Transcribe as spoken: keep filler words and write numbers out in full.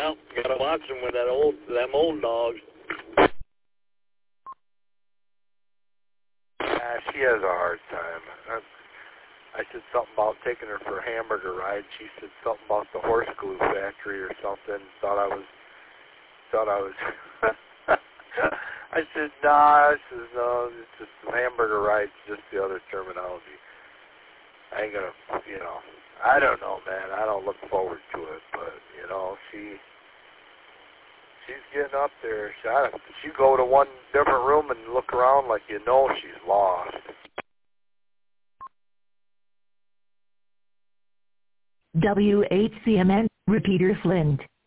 Well, gotta watch them with that old, them old dogs. Yeah, she has a hard time. I, I said something about taking her for a hamburger ride. She said something about the horse glue factory or something. Thought I was, thought I was. I said, nah. I said, no, it's just the hamburger ride's just the other terminology. I ain't gonna, you know. I don't know, man. I don't look forward to it, but you know, she, she's getting up there. She, I, she go to one different room and look around like you know she's lost. W H C M N, Repeater Flint.